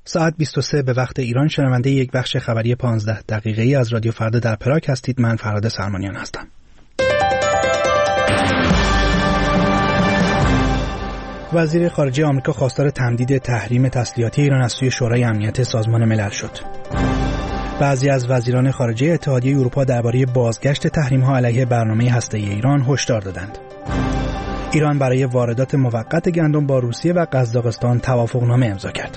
ساعت 23 به وقت ایران شنونده یک بخش خبری 15 دقیقه‌ای از رادیو فردا در پراگ هستید. من فرهاد سرمانیان هستم. وزیر خارجه آمریکا خواستار تمدید تحریم تسلیحاتی ایران از سوی شورای امنیت سازمان ملل شد. بعضی از وزیران خارجه اتحادیه اروپا درباره بازگشت تحریم‌ها علیه برنامه هسته‌ای ایران هشدار دادند. ایران برای واردات موقت گندم با روسیه و قزاقستان توافقنامه امضا کرد.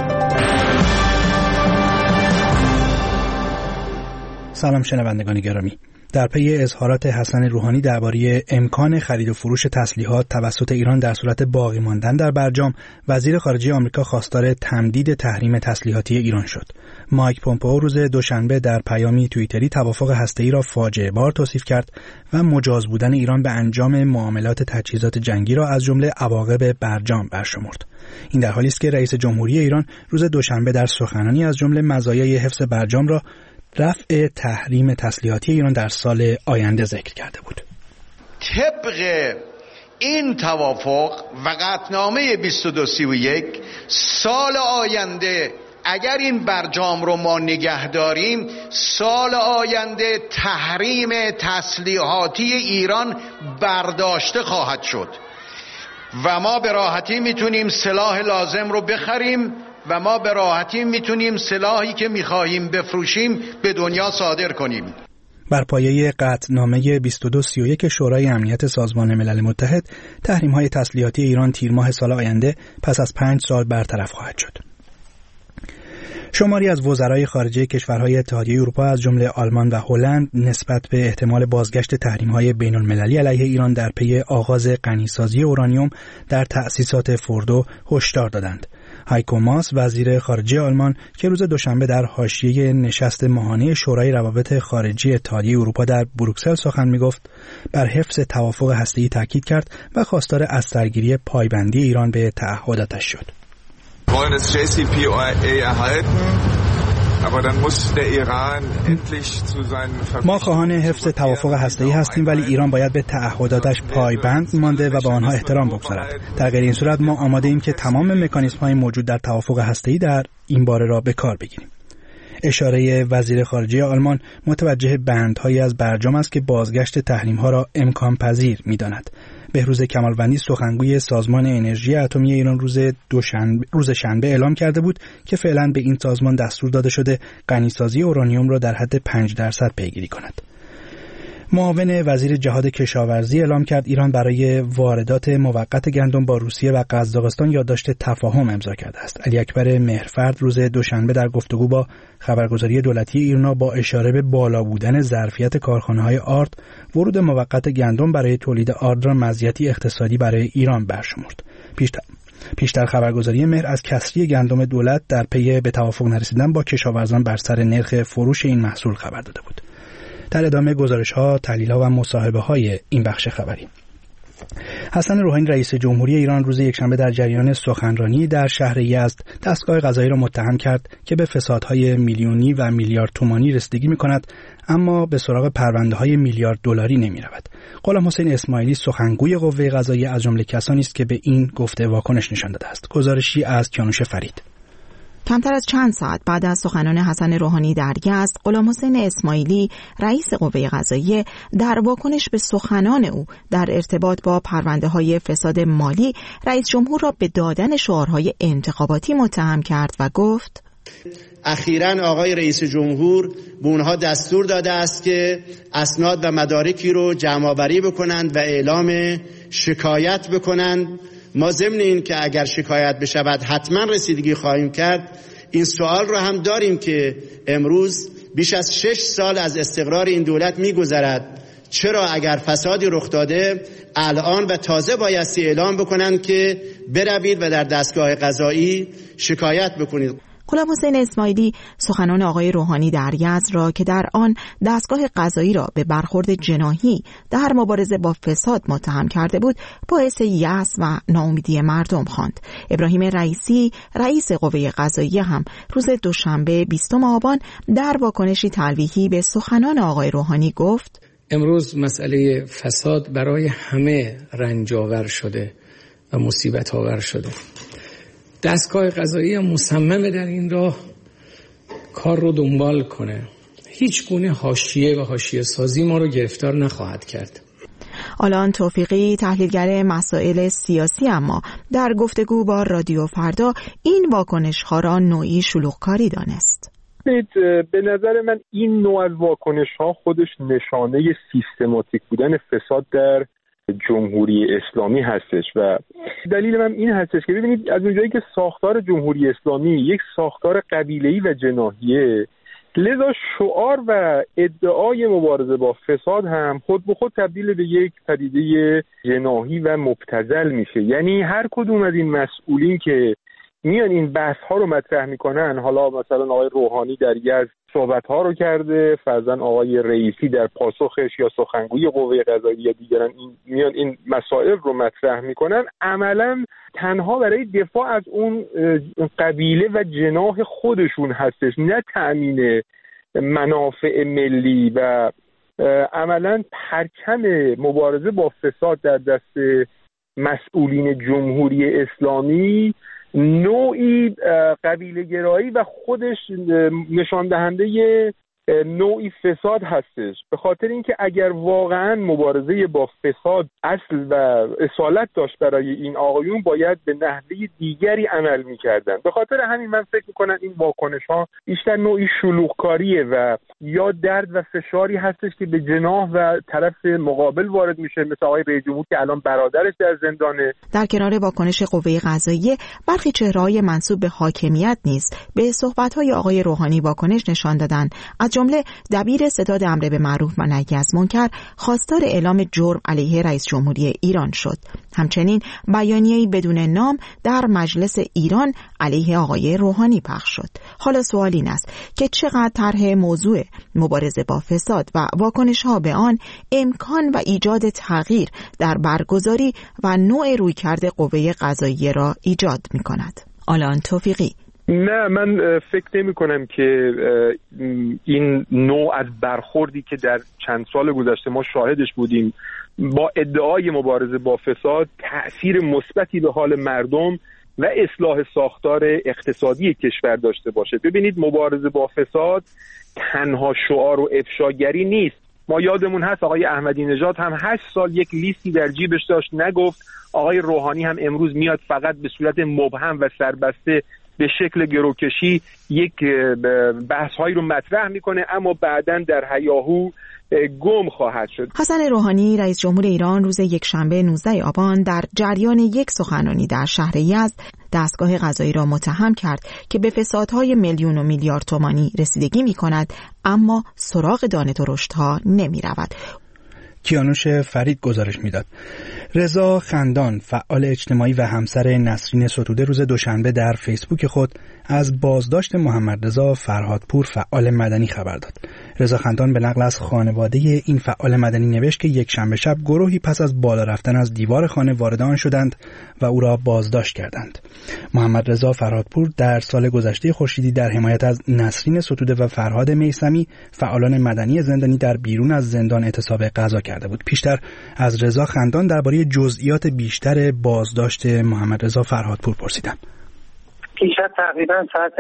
سلام شنوندگان گرامی. در پی اظهارات حسن روحانی درباره امکان خرید و فروش تسلیحات توسط ایران در صورت باقی ماندن در برجام، وزیر خارجه آمریکا خواستار تمدید تحریم تسلیحاتی ایران شد. مایک پومپئو روز دوشنبه در پیامی توییتری توافق هسته‌ای را فاجعه بار توصیف کرد و مجاز بودن ایران به انجام معاملات تجهیزات جنگی را از جمله عواقب برجام برشمرد. این در حالی است که رئیس جمهوری ایران روز دوشنبه در سخنانی از جمله مزایای حفظ برجام را رفع تحریم تسلیحاتی ایران در سال آینده ذکر کرده بود. طبق این توافق و قطعنامه 2231 سال آینده اگر این برجام رو ما نگه داریم، سال آینده تحریم تسلیحاتی ایران برداشته خواهد شد و ما به راحتی میتونیم سلاح لازم رو بخریم و ما به راحتی میتونیم سلاحی که میخواهیم بفروشیم به دنیا صادر کنیم. بر پایه قطعنامه 2231 شورای امنیت سازمان ملل متحد، تحریم‌های تسلیحاتی ایران تیر ماه سال آینده پس از 5 سال برطرف خواهد شد. شماری از وزرای خارجه کشورهای اتحادیه اروپا از جمله آلمان و هلند نسبت به احتمال بازگشت تحریم‌های بین‌المللی علیه ایران در پی آغاز غنیسازی اورانیوم در تأسیسات فوردو هشدار دادند. هایکو ماس وزیر خارجه آلمان که روز دوشنبه در حاشیه نشست ماهانه شورای روابط خارجی اتحادیه اروپا در بروکسل سخن می‌گفت، بر حفظ توافق هسته‌ای تاکید کرد و خواستار از سرگیری پایبندی ایران به تعهداتش شد. ما خواهان حفظ توافق هسته‌ای هستیم، ولی ایران باید به تعهداتش پایبند مانده و به آنها احترام بگذارد. در غیر این صورت ما آماده ایم که تمام مکانیزم‌های موجود در توافق هسته‌ای در این باره را به کار بگیریم. اشاره وزیر خارجه آلمان متوجه بندهایی از برجام است که بازگشت تحریم‌ها را امکان پذیر می‌داند. بهروز کمالوندی سخنگوی سازمان انرژی اتمی ایران روز شنبه اعلام کرده بود که فعلا به این سازمان دستور داده شده غنیسازی اورانیوم را در حد 5% پیگیری کند. معاون وزیر جهاد کشاورزی اعلام کرد ایران برای واردات موقت گندم با روسیه و قزاقستان یادداشت تفاهم امضا کرده است. علی اکبر مهرفرد روز دوشنبه در گفتگو با خبرگزاری دولتی ایرنا با اشاره به بالا بودن ظرفیت کارخانه‌های آرد، ورود موقت گندم برای تولید آرد را مزیتی اقتصادی برای ایران برشمرد. پیشتر خبرگزاری مهر از کسری گندم دولت در پی به توافق نرسیدن با کشاورزان بر سر نرخ فروش این محصول خبر داده بود. در ادامه گزارش‌ها، تحلیل‌ها و مصاحبه‌های این بخش خبری. حسن روحانی رئیس جمهوری ایران روز یکشنبه در جریان سخنرانی در شهر یزد دستگاه قضایی را متهم کرد که به فسادهای میلیونی و میلیارد تومانی رسیدگی می‌کند، اما به سراغ پرونده‌های میلیارد دلاری نمی‌رود. غلام حسین اسماعیلی سخنگوی قوه قضاییه از جمله کسانی است که به این گفته واکنش نشان داده است. گزارشی از کیانوش فرید. کمتر از چند ساعت بعد از سخنان حسن روحانی در یزد، غلام حسین اسماعیلی رئیس قوه قضاییه در واکنش به سخنان او در ارتباط با پرونده‌های فساد مالی رئیس جمهور را به دادن شعارهای انتخاباتی متهم کرد و گفت: اخیراً آقای رئیس جمهور به اونها دستور داده است که اسناد و مدارکی رو جمع‌آوری بکنند و اعلام شکایت بکنند. ما ضمن این که اگر شکایت بشود حتما رسیدگی خواهیم کرد، این سوال رو هم داریم که امروز بیش از 6 سال از استقرار این دولت می‌گذرد، چرا اگر فسادی رخ داده الان و تازه بایستی اعلام بکنند که بروید و در دستگاه قضایی شکایت بکنید؟ غلام حسین اسماعیلی سخنان آقای روحانی در یزد را که در آن دستگاه قضایی را به برخورد جناحی در مبارزه با فساد متهم کرده بود، باعث یأس و ناامیدی مردم خواند. ابراهیم رئیسی رئیس قوه قضاییه هم روز دوشنبه 20 آبان در واکنشی تلویحی به سخنان آقای روحانی گفت: امروز مسئله فساد برای همه رنج‌آور شده و مصیبت آور شده. دستگاه قضایی مصممه در این راه کار رو دنبال کنه. هیچ گونه حاشیه و حاشیه سازی ما رو گرفتار نخواهد کرد. آلان توفیقی، تحلیلگر مسائل سیاسی، اما در گفتگو با رادیو فردا این واکنش‌ها را نوعی شلوغکاری دانست. به نظر من این نوع از واکنش‌ها خودش نشانه سیستماتیک بودن فساد در جمهوری اسلامی هستش و دلیل من این هستش که ببینید از اونجایی که ساختار جمهوری اسلامی یک ساختار قبیله‌ای و جناحیه، لذا شعار و ادعای مبارزه با فساد هم خود به خود تبدیل به یک پدیده جناحی و مبتذل میشه. یعنی هر کدوم از این مسئولین که میان این بحث ها رو مطرح میکنن، حالا مثلا آقای روحانی در یزد صحبت ها رو کرده، فرضاً آقای رئیسی در پاسخش یا سخنگوی قوه قضاییه یا دیگران میان این مسائل رو مطرح میکنن، عملاً تنها برای دفاع از اون قبیله و جناح خودشون هستش، نه تأمین منافع ملی. و عملاً پرچم مبارزه با فساد در دست مسئولین جمهوری اسلامی نوعی قبیله گرایی و خودش نشان دهنده نوعی فساد هستش، به خاطر اینکه اگر واقعا مبارزه با فساد اصل و اصالت داشت برای این آقایون، باید به نحوه دیگری عمل می‌کردن. به خاطر همین من فکر می‌کنم این واکنش‌ها بیشتر نوعی شلوغکاریه و یا درد و فشاری هستش که به جناح و طرف مقابل وارد میشه، مثل آقای رئیس جمهور که الان برادرش در زندانه. در کنار واکنش قوه قضاییه، برخی چهره‌های منسوب به حاکمیت نیز به صحبت‌های آقای روحانی واکنش نشان دادند. از جمله دبیر ستاد امر به معروف و نهی از منکر خواستار اعلام جرم علیه رئیس جمهوری ایران شد. همچنین بیانیه‌ای بدون نام در مجلس ایران علیه آقای روحانی پخش شد. حالا سوال این است که چقدر طرح موضوع مبارزه با فساد و واکنش‌ها به آن امکان و ایجاد تغییر در برگزاری و نوع رویکرد قوه قضاییه را ایجاد می‌کند. آلان توفیقی: نه، من فکر نمی کنم که این نوع از برخوردی که در چند سال گذشته ما شاهدش بودیم با ادعای مبارزه با فساد تأثیر مثبتی به حال مردم و اصلاح ساختار اقتصادی کشور داشته باشه. ببینید، مبارزه با فساد تنها شعار و افشاگری نیست. ما یادمون هست آقای احمدی نژاد هم 8 سال یک لیستی در جیبش داشت نگفت. آقای روحانی هم امروز میاد فقط به صورت مبهم و سربسته به شکل گروکشی یک بحث‌هایی رو مطرح میکنه، اما بعداً در هیاهو گم خواهد شد. حسن روحانی، رئیس جمهور ایران، روز یکشنبه 19 آبان در جریان یک سخنرانی در شهر یزد دستگاه قضایی را متهم کرد که به فسادهای میلیون و میلیارد تومانی رسیدگی میکند، اما سراغ دانه درشت‌ها نمیرود. کیانوش فرید گزارش میداد. رضا خندان، فعال اجتماعی و همسر نسرین ستوده، روز دوشنبه در فیسبوک خود از بازداشت محمد رضا فرهادپور، فعال مدنی، خبر داد. رضا خندان به نقل از خانواده این فعال مدنی نوشت که یک شنبه شب گروهی پس از بالا رفتن از دیوار خانه وارد آن شدند و او را بازداشت کردند. محمد رضا فرهادپور در سال گذشته خورشیدی در حمایت از نسرین ستوده و فرهاد میثمی، فعالان مدنی زندانی، در بیرون از زندان اعتصاب غذا کرده بود. پیشتر از رضا خندان درباره جزئیات بیشتر بازداشت محمد رضا فرهادپور پرسیدم. پیشتر تقریبا ساعت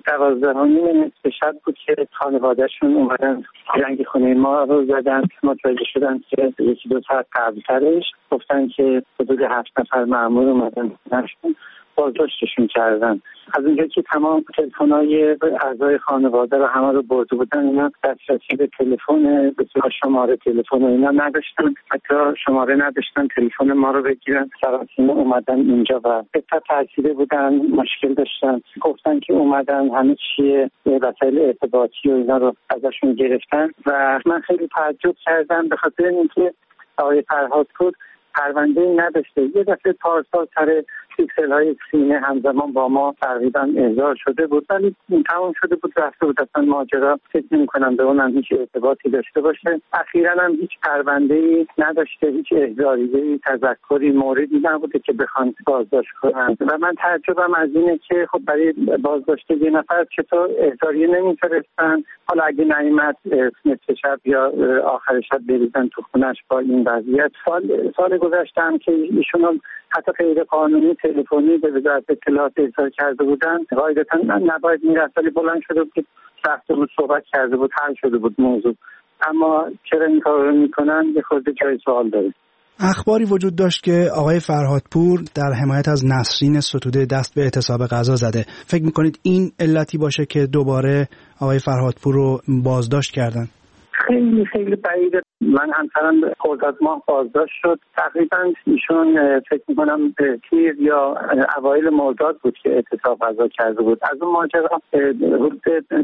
12:30 نصف شب بود که خانواده‌شون اومدن رنگ خونه ما رو زدن. متوجه شدن که 1-2 ساعت قبل‌ترش گفتن که حدود 7 نفر مأمور اومدن نشون بازداشتشون کردن. از اونجایی که تمام تلفن‌های اعضای خانواده رو همه رو برده بودن، اینا دسترسی به تلفن، به شماره تلفن اینا نداشتن، حتی شماره نداشتن تلفن ما رو بگیرن. سراسیمه اومدن اینجا و حتی ترسیده بودن، مشکل داشتن. گفتن که اومدن همه چیه وسایل ارتباطی و اینا رو ازشون گرفتن و من خیلی تعجب کردم، به خاطر اینکه آقای فرهادپور پرونده‌ای نداشته. یه دفعه پارسال سر پیکسل‌های سینه همزمان با ما تقریبا احضار شده بود، ولی تمام شده بود، رفته بود. اصلا ماجرا فکر نمی‌کنم به اونم هیچ ارتباطی داشته باشه. اخیراً هم هیچ پرونده‌ای نداشته، هیچ احضاریه‌ای، تذکری، موردی نبوده که بخوان بازداشت کنن. و من تعجبم از اینه که خب برای بازداشت یه نفر چطور احضاریه نمی‌فرستن؟ حالا اگه نمی‌اومد نصف شب یا آخر شب بریزن تو خونش با این وضعیت. سال گذاشتم که ایشون حتی غیر قانونی تلفنی به وزارت اطلاعات اظهار کرده بودن، قاعدتا نباید میرفت، ولی بلند شده بود، رفته بود، صحبت کرده بود، حل شده بود موضوع. اما چرا این کار رو میکنن یه خورده جای سوال داره. اخباری وجود داشت که آقای فرهادپور در حمایت از نسرین ستوده دست به اعتصاب غذا زده. فکر میکنید این علتی باشه که دوباره آقای فرهادپور رو بازداشت کردن؟ خیلی خیلی بعیده. من همسرم خرداد ماه بازداشت شد. تقریبا ایشون فکر میکنم تیر یا اوایل مرداد بود که اعتصاب غذا کرده بود. از اون ماجرا حدود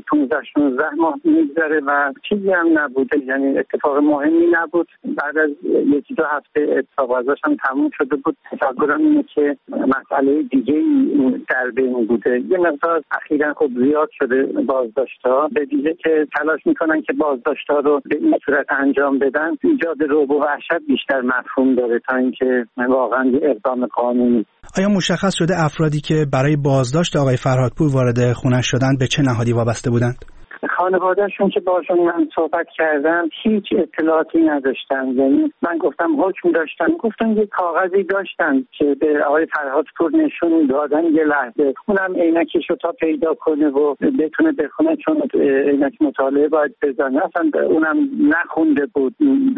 15-16 ماه میگذره و چیزی هم نبوده، یعنی اتفاق مهمی نبود. بعد از 1-2 هفته اعتصاب غذاش هم تموم شده بود. تصورم اینه که مسئله دیگه در بین بوده. یه مقدار اخیراً خب زیاد شده بازداشت‌ها، به ویژه که تلاش میکنن که بازداشت‌ها رو به این صورت انجام بدن. ایجاد رعب و وحشت بیشتر مفهوم داره تا اینکه واقعا یه اقدام قانونی. آیا مشخص شده افرادی که برای بازداشت آقای فرهادپور وارد خونه شدند به چه نهادی وابسته بودند؟ خانواده‌شون که باشون من صحبت کردم هیچ اطلاعاتی نداشتن. یعنی من گفتم حکم داشتن، گفتن یه کاغذی داشتن که به آقای فرهادپور نشون دادن یه لحظه، اونم عینکشو تا پیدا کنه و بتونه بخونه، چون عینک مطالعه باید بزنه، اصلا اونم نخونده بود.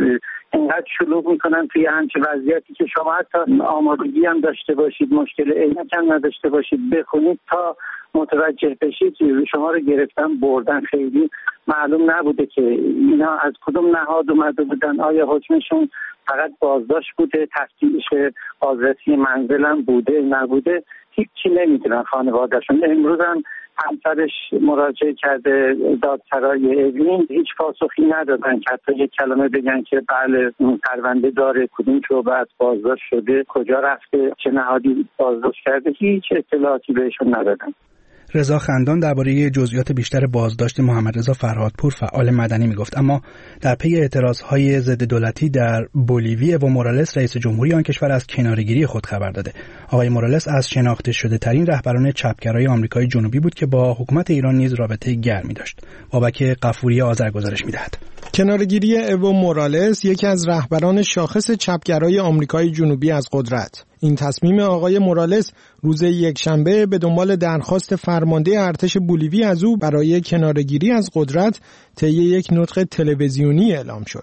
اینقدر شلوغ میکنن توی همچین وضعیتی که شما حتی آمادگی هم داشته باشید، مشکل عینک هم نداشته باشید، بخونید تا متوجه بشید شما رو گرفتن بردن. خیلی معلوم نبوده که اینا از کدوم نهاد اومده بودن، آیا حکمشون فقط بازداشت بوده، تفتیش بازرسی منزلم بوده نبوده، هیچی نمیدونن خانوادهشون. امروز هم همسرش مراجعه کرده دادسرای اوین، هیچ پاسخی ندادن که حتی یک کلمه بگن که بله پرونده داره، کدوم شعبه از بازداشت شده، کجا رفته، چه نهادی بازداشت کرده، هیچ اطلاعاتی بهشون ندادن. رضا خندان درباره جزئیات بیشتر بازداشت محمدرضا فرهادپور فعال مدنی میگفت، اما در پی اعتراضهای ضد دولتی در بولیوی اوا مورالس رئیس جمهوری آن کشور از کناره‌گیری خود خبر داده. آقای مورالس از شناخته شده ترین رهبران چپگرای آمریکای جنوبی بود که با حکومت ایران نیز رابطه گرمی داشت. بابک غفوری آذر گزارش می‌دهد. کناره‌گیری اوا مورالس یکی از رهبران شاخص چپگرای آمریکای جنوبی از قدرت. این تصمیم آقای مورالس روز یکشنبه به دنبال درخواست فرمانده ارتش بولیوی از او برای کناره‌گیری از قدرت طی یک نطق تلویزیونی اعلام شد.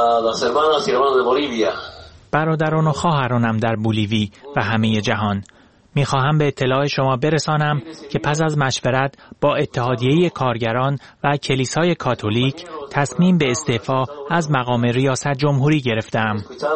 برادران و خواهرانم در بولیوی و همه جهان، میخواهم به اطلاع شما برسانم که پس از مشورت با اتحادیه کارگران و کلیسای کاتولیک تصمیم به استعفا از مقام ریاست جمهوری گرفتم.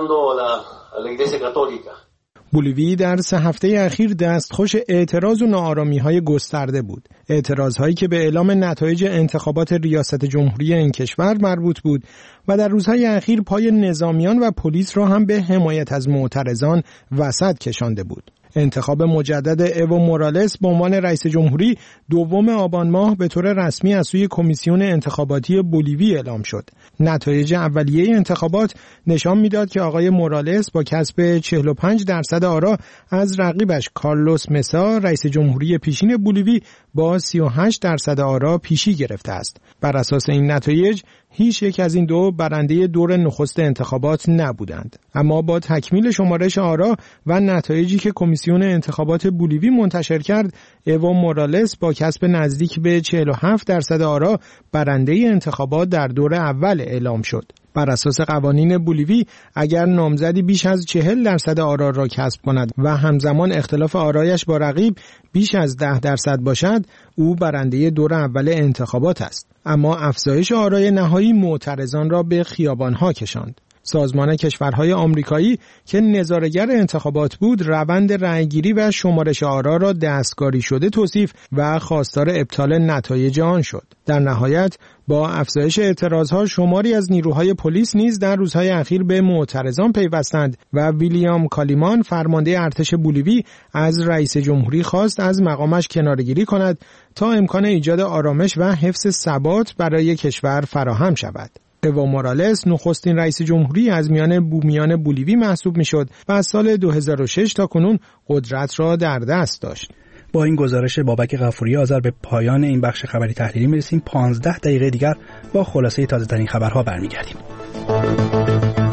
بولیوی در 3 هفته اخیر دستخوش اعتراض و ناآرامی‌های گسترده بود. اعتراضهایی که به اعلام نتایج انتخابات ریاست جمهوری این کشور مربوط بود و در روزهای اخیر پای نظامیان و پلیس را هم به حمایت از معترضان وسط کشانده بود. انتخاب مجدد اوا مورالس به عنوان رئیس جمهوری 2 آبان ماه به طور رسمی از سوی کمیسیون انتخاباتی بولیوی اعلام شد. نتایج اولیه انتخابات نشان میداد که آقای مورالس با کسب 45% آرا از رقیبش کارلوس مسا رئیس جمهوری پیشین بولیوی با 38% آرا پیشی گرفته است. بر اساس این نتایج هیچ یک از این دو برنده دور نخست انتخابات نبودند. اما با تکمیل شمارش آرا و نتایجی که کمیسیون انتخابات بولیوی منتشر کرد، اوا مورالس با کسب نزدیک به 47% آرا برنده انتخابات در دور اول اعلام شد. بر اساس قوانین بولیوی اگر نامزدی بیش از 40% آرا را کسب کند و همزمان اختلاف آرایش با رقیب بیش از 10% باشد، او برنده دور اول انتخابات است. اما افزایش آرای نهایی معترضان را به خیابان‌ها کشاند. سازمان کشورهای آمریکایی که نظاره‌گر انتخابات بود، روند رأیگیری و شمارش آرا را دستکاری شده توصیف و خواستار ابطال نتایج آن شد. در نهایت با افزایش اعتراضها شماری از نیروهای پلیس نیز در روزهای اخیر به معترضان پیوستند و ویلیام کالیمان فرمانده ارتش بولیوی از رئیس جمهوری خواست از مقامش کناره‌گیری کند تا امکان ایجاد آرامش و حفظ ثبات برای کشور فراهم شود. اوا مورالس نخستین رئیس جمهوری از میان بومیان بولیوی محسوب میشد و از سال 2006 تا کنون قدرت را در دست داشت. با این گزارش بابک غفوری آذر به پایان این بخش خبری تحلیلی میرسیم. 15 دقیقه دیگر با خلاصه تازه‌ترین خبرها برمیگردیم.